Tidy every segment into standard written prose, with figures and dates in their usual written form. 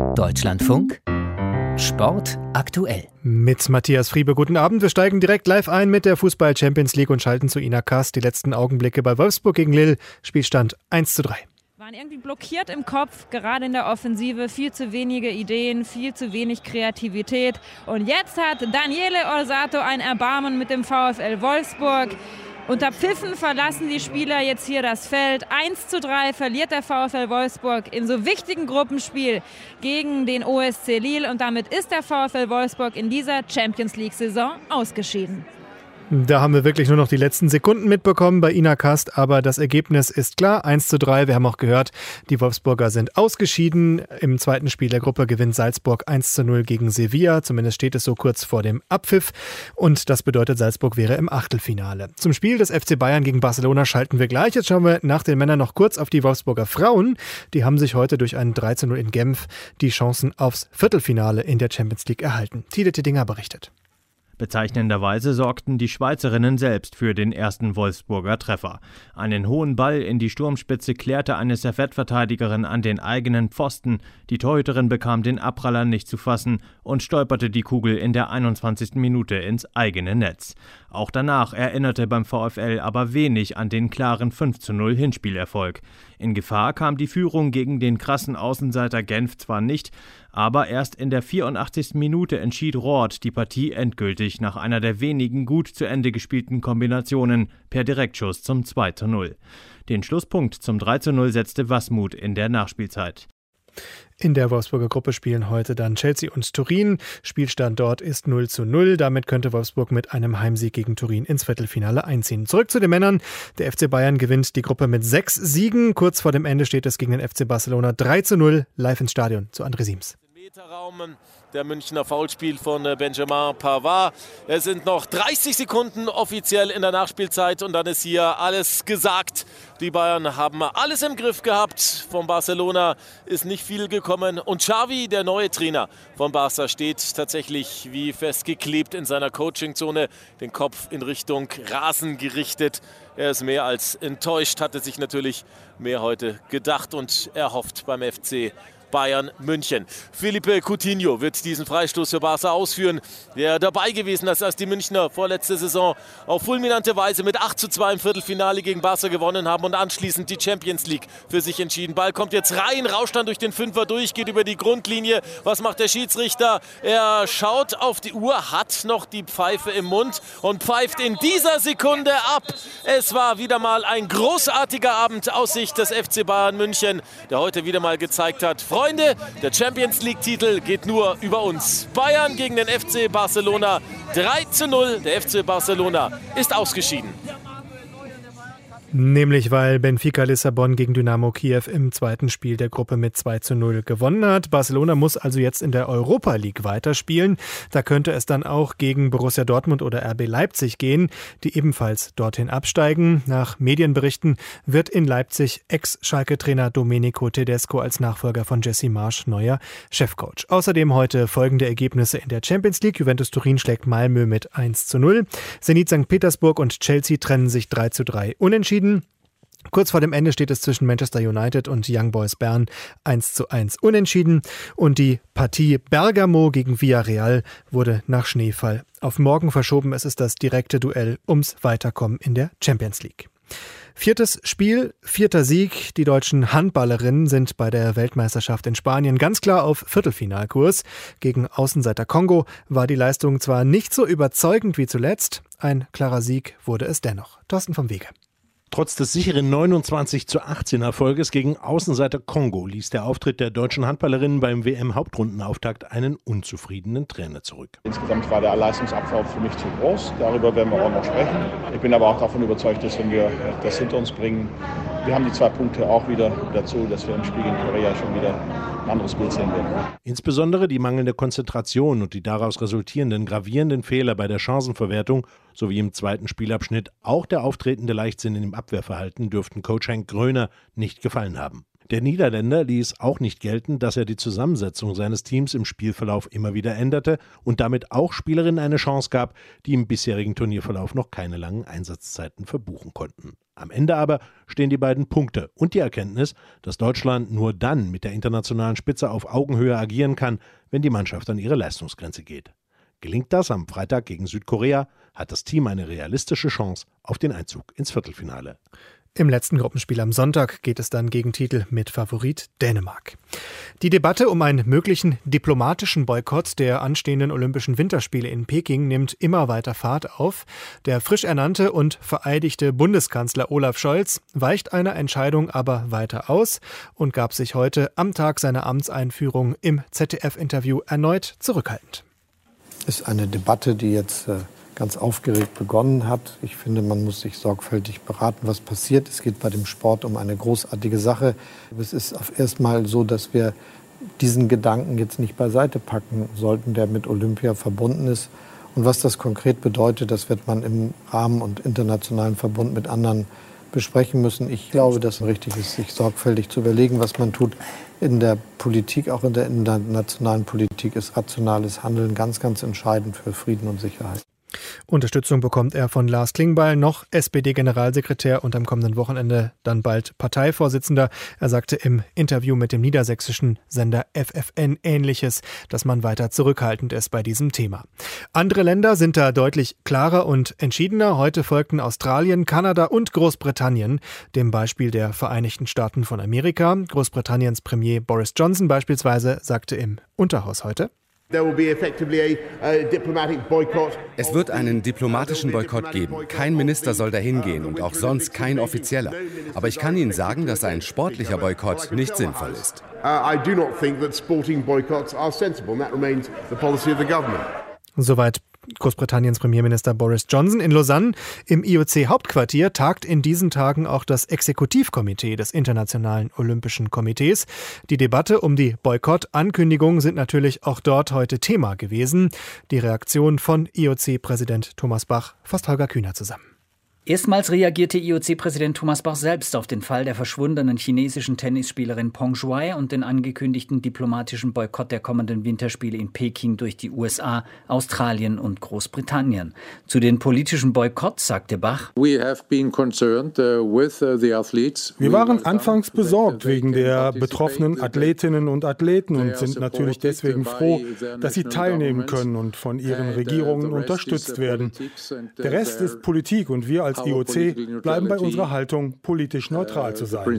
Deutschlandfunk Sport aktuell. Mit Matthias Friebe, guten Abend. Wir steigen direkt live ein mit der Fußball-Champions League und schalten zu Ina Kast. Die letzten Augenblicke bei Wolfsburg gegen Lille. Spielstand 1:3. Waren irgendwie blockiert im Kopf, gerade in der Offensive. Viel zu wenige Ideen, viel zu wenig Kreativität. Und jetzt hat Daniele Orsato ein Erbarmen mit dem VfL Wolfsburg. Unter Pfiffen verlassen die Spieler jetzt hier das Feld. 1:3 verliert der VfL Wolfsburg in so wichtigen Gruppenspiel gegen den OSC Lille. Und damit ist der VfL Wolfsburg in dieser Champions-League-Saison ausgeschieden. Da haben wir wirklich nur noch die letzten Sekunden mitbekommen bei Ina Kast, aber das Ergebnis ist klar, 1:3. Wir haben auch gehört, die Wolfsburger sind ausgeschieden. Im zweiten Spiel der Gruppe gewinnt Salzburg 1:0 gegen Sevilla. Zumindest steht es so kurz vor dem Abpfiff. Und das bedeutet, Salzburg wäre im Achtelfinale. Zum Spiel des FC Bayern gegen Barcelona schalten wir gleich. Jetzt schauen wir nach den Männern noch kurz auf die Wolfsburger Frauen. Die haben sich heute durch einen 3:0 in Genf die Chancen aufs Viertelfinale in der Champions League erhalten. Tide Tittinger berichtet. Bezeichnenderweise sorgten die Schweizerinnen selbst für den ersten Wolfsburger Treffer. Einen hohen Ball in die Sturmspitze klärte eine Servettverteidigerin an den eigenen Pfosten. Die Torhüterin bekam den Abpraller nicht zu fassen und stolperte die Kugel in der 21. Minute ins eigene Netz. Auch danach erinnerte beim VfL aber wenig an den klaren 5:0 Hinspielerfolg. In Gefahr kam die Führung gegen den krassen Außenseiter Genf zwar nicht, aber erst in der 84. Minute entschied Roth die Partie endgültig nach einer der wenigen gut zu Ende gespielten Kombinationen per Direktschuss zum 2:0. Den Schlusspunkt zum 3:0 setzte Wasmuth in der Nachspielzeit. In der Wolfsburger Gruppe spielen heute dann Chelsea und Turin. Spielstand dort ist 0:0. Damit könnte Wolfsburg mit einem Heimsieg gegen Turin ins Viertelfinale einziehen. Zurück zu den Männern. Der FC Bayern gewinnt die Gruppe mit 6 Siegen. Kurz vor dem Ende steht es gegen den FC Barcelona 3:0. Live ins Stadion zu André Siems. Meterraum, der Münchner Foulspiel von Benjamin Pavard. Es sind noch 30 Sekunden offiziell in der Nachspielzeit und dann ist hier alles gesagt. Die Bayern haben alles im Griff gehabt. Von Barcelona ist nicht viel gekommen. Und Xavi, der neue Trainer von Barca, steht tatsächlich wie festgeklebt in seiner Coachingzone, den Kopf in Richtung Rasen gerichtet. Er ist mehr als enttäuscht, hatte sich natürlich mehr heute gedacht und er hofft beim FC Bayern München. Philippe Coutinho wird diesen Freistoß für Barca ausführen, der dabei gewesen ist, als die Münchner vorletzte Saison auf fulminante Weise mit 8:2 im Viertelfinale gegen Barca gewonnen haben und anschließend die Champions League für sich entschieden. Ball kommt jetzt rein, rauscht dann durch den Fünfer durch, geht über die Grundlinie. Was macht der Schiedsrichter? Er schaut auf die Uhr, hat noch die Pfeife im Mund und pfeift in dieser Sekunde ab. Es war wieder mal ein großartiger Abend aus Sicht des FC Bayern München, der heute wieder mal gezeigt hat, Freunde, der Champions League-Titel geht nur über uns. Bayern gegen den FC Barcelona 3:0. Der FC Barcelona ist ausgeschieden. Nämlich weil Benfica Lissabon gegen Dynamo Kiew im zweiten Spiel der Gruppe mit 2:0 gewonnen hat. Barcelona muss also jetzt in der Europa League weiterspielen. Da könnte es dann auch gegen Borussia Dortmund oder RB Leipzig gehen, die ebenfalls dorthin absteigen. Nach Medienberichten wird in Leipzig Ex-Schalke-Trainer Domenico Tedesco als Nachfolger von Jesse Marsch neuer Chefcoach. Außerdem heute folgende Ergebnisse in der Champions League. Juventus Turin schlägt Malmö mit 1:0. Zenit St. Petersburg und Chelsea trennen sich 3:3 unentschieden. Kurz vor dem Ende steht es zwischen Manchester United und Young Boys Bern 1:1 unentschieden. Und die Partie Bergamo gegen Villarreal wurde nach Schneefall auf morgen verschoben. Es ist das direkte Duell ums Weiterkommen in der Champions League. Viertes Spiel, 4. Sieg. Die deutschen Handballerinnen sind bei der Weltmeisterschaft in Spanien ganz klar auf Viertelfinalkurs. Gegen Außenseiter Kongo war die Leistung zwar nicht so überzeugend wie zuletzt, ein klarer Sieg wurde es dennoch. Thorsten vom Wege. Trotz des sicheren 29:18 Erfolges gegen Außenseiter Kongo ließ der Auftritt der deutschen Handballerinnen beim WM-Hauptrundenauftakt einen unzufriedenen Trainer zurück. Insgesamt war der Leistungsabfall für mich zu groß. Darüber werden wir auch noch sprechen. Ich bin aber auch davon überzeugt, dass wenn wir das hinter uns bringen, wir haben die 2 Punkte auch wieder dazu, dass wir im Spiel gegen Korea schon wieder ein anderes Bild sehen werden. Insbesondere die mangelnde Konzentration und die daraus resultierenden gravierenden Fehler bei der Chancenverwertung sowie im zweiten Spielabschnitt auch der auftretende Leichtsinn im Abwehrverhalten dürften Coach Henk Gröner nicht gefallen haben. Der Niederländer ließ auch nicht gelten, dass er die Zusammensetzung seines Teams im Spielverlauf immer wieder änderte und damit auch Spielerinnen eine Chance gab, die im bisherigen Turnierverlauf noch keine langen Einsatzzeiten verbuchen konnten. Am Ende aber stehen die beiden Punkte und die Erkenntnis, dass Deutschland nur dann mit der internationalen Spitze auf Augenhöhe agieren kann, wenn die Mannschaft an ihre Leistungsgrenze geht. Gelingt das am Freitag gegen Südkorea, hat das Team eine realistische Chance auf den Einzug ins Viertelfinale. Im letzten Gruppenspiel am Sonntag geht es dann gegen Titel mit Favorit Dänemark. Die Debatte um einen möglichen diplomatischen Boykott der anstehenden Olympischen Winterspiele in Peking nimmt immer weiter Fahrt auf. Der frisch ernannte und vereidigte Bundeskanzler Olaf Scholz weicht einer Entscheidung aber weiter aus und gab sich heute am Tag seiner Amtseinführung im ZDF-Interview erneut zurückhaltend. Es ist eine Debatte, die jetzt ganz aufgeregt begonnen hat. Ich finde, man muss sich sorgfältig beraten, was passiert. Es geht bei dem Sport um eine großartige Sache. Es ist erstmal so, dass wir diesen Gedanken jetzt nicht beiseite packen sollten, der mit Olympia verbunden ist. Und was das konkret bedeutet, das wird man im Rahmen und internationalen Verbund mit anderen besprechen müssen. Ich glaube, dass es richtig ist, sich sorgfältig zu überlegen, was man tut. In der Politik, auch in der internationalen Politik, ist rationales Handeln ganz, ganz entscheidend für Frieden und Sicherheit. Unterstützung bekommt er von Lars Klingbeil, noch SPD-Generalsekretär und am kommenden Wochenende dann bald Parteivorsitzender. Er sagte im Interview mit dem niedersächsischen Sender FFN Ähnliches, dass man weiter zurückhaltend ist bei diesem Thema. Andere Länder sind da deutlich klarer und entschiedener. Heute folgten Australien, Kanada und Großbritannien dem Beispiel der Vereinigten Staaten von Amerika. Großbritanniens Premier Boris Johnson beispielsweise sagte im Unterhaus heute: Es wird einen diplomatischen Boykott geben. Kein Minister soll dahin gehen und auch sonst kein offizieller. Aber ich kann Ihnen sagen, dass ein sportlicher Boykott nicht sinnvoll ist. Soweit Großbritanniens Premierminister Boris Johnson. In Lausanne im IOC-Hauptquartier tagt in diesen Tagen auch das Exekutivkomitee des Internationalen Olympischen Komitees. Die Debatte um die Boykott-Ankündigung sind natürlich auch dort heute Thema gewesen. Die Reaktion von IOC-Präsident Thomas Bach fasst Holger Kühner zusammen. Erstmals reagierte IOC-Präsident Thomas Bach selbst auf den Fall der verschwundenen chinesischen Tennisspielerin Peng Shuai und den angekündigten diplomatischen Boykott der kommenden Winterspiele in Peking durch die USA, Australien und Großbritannien. Zu den politischen Boykotts sagte Bach: Wir waren anfangs besorgt wegen der betroffenen Athletinnen und Athleten und sind natürlich deswegen froh, dass sie teilnehmen können und von ihren Regierungen unterstützt werden. Der Rest ist Politik und wir als IOC bleiben bei unserer Haltung, politisch neutral zu sein.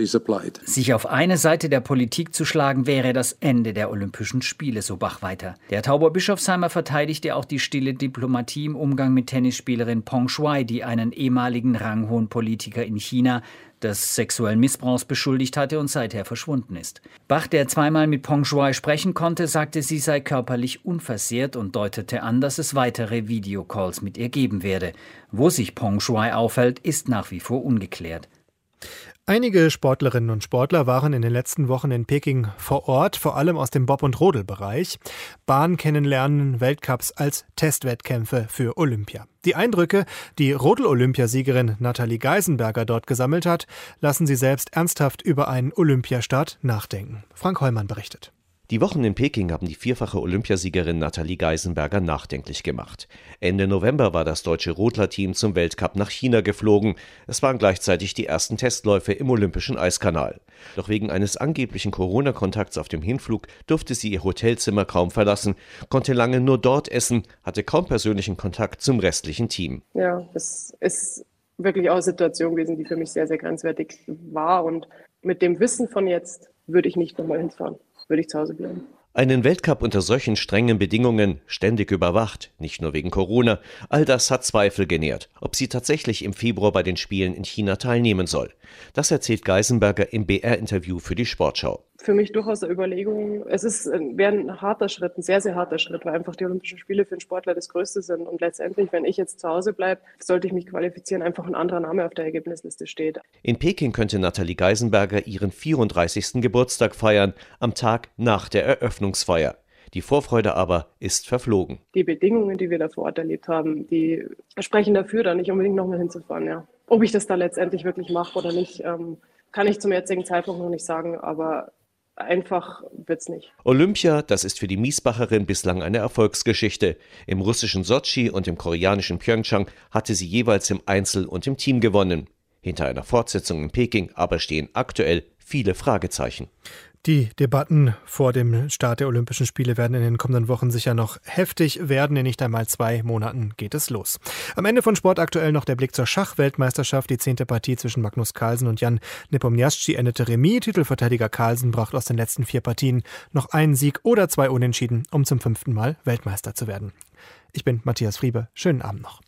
Sich auf eine Seite der Politik zu schlagen, wäre das Ende der Olympischen Spiele, so Bach weiter. Der Tauber Bischofsheimer verteidigte auch die stille Diplomatie im Umgang mit Tennisspielerin Peng Shuai, die einen ehemaligen ranghohen Politiker in China des sexuellen Missbrauchs beschuldigt hatte und seither verschwunden ist. Bach, der zweimal mit Peng Shuai sprechen konnte, sagte, sie sei körperlich unversehrt und deutete an, dass es weitere Videocalls mit ihr geben werde. Wo sich Peng Shuai aufhält, ist nach wie vor ungeklärt. Einige Sportlerinnen und Sportler waren in den letzten Wochen in Peking vor Ort, vor allem aus dem Bob- und Rodelbereich. Bahn kennenlernen, Weltcups als Testwettkämpfe für Olympia. Die Eindrücke, die Rodel-Olympiasiegerin Nathalie Geisenberger dort gesammelt hat, lassen sie selbst ernsthaft über einen Olympiastart nachdenken. Frank Hollmann berichtet. Die Wochen in Peking haben die vierfache Olympiasiegerin Nathalie Geisenberger nachdenklich gemacht. Ende November war das deutsche Rodlerteam zum Weltcup nach China geflogen. Es waren gleichzeitig die ersten Testläufe im Olympischen Eiskanal. Doch wegen eines angeblichen Corona-Kontakts auf dem Hinflug durfte sie ihr Hotelzimmer kaum verlassen, konnte lange nur dort essen, hatte kaum persönlichen Kontakt zum restlichen Team. Ja, es ist wirklich auch eine Situation gewesen, die für mich sehr, sehr grenzwertig war. Und mit dem Wissen von jetzt würde ich nicht nochmal hinfahren. Würde ich zu Hause bleiben. Einen Weltcup unter solchen strengen Bedingungen, ständig überwacht, nicht nur wegen Corona, all das hat Zweifel genährt, ob sie tatsächlich im Februar bei den Spielen in China teilnehmen soll. Das erzählt Geisenberger im BR-Interview für die Sportschau. Für mich durchaus eine Überlegung. Es wäre ein harter Schritt, ein sehr, sehr harter Schritt, weil einfach die Olympischen Spiele für einen Sportler das Größte sind. Und letztendlich, wenn ich jetzt zu Hause bleibe, sollte ich mich qualifizieren, einfach ein anderer Name auf der Ergebnisliste steht. In Peking könnte Nathalie Geisenberger ihren 34. Geburtstag feiern, am Tag nach der Eröffnungsfeier. Die Vorfreude aber ist verflogen. Die Bedingungen, die wir da vor Ort erlebt haben, die sprechen dafür, da nicht unbedingt nochmal hinzufahren. Ja. Ob ich das da letztendlich wirklich mache oder nicht, kann ich zum jetzigen Zeitpunkt noch nicht sagen, aber einfach wird's nicht. Olympia, das ist für die Miesbacherin bislang eine Erfolgsgeschichte. Im russischen Sotschi und im koreanischen Pyeongchang hatte sie jeweils im Einzel und im Team gewonnen. Hinter einer Fortsetzung in Peking aber stehen aktuell viele Fragezeichen. Die Debatten vor dem Start der Olympischen Spiele werden in den kommenden Wochen sicher noch heftig werden. In nicht einmal 2 Monaten geht es los. Am Ende von Sport aktuell noch der Blick zur Schachweltmeisterschaft. Die 10. Partie zwischen Magnus Carlsen und Jan Nepomniachtchi endete Remis. Titelverteidiger Carlsen braucht aus den letzten 4 Partien noch einen Sieg oder 2 Unentschieden, um zum 5. Mal Weltmeister zu werden. Ich bin Matthias Friebe. Schönen Abend noch.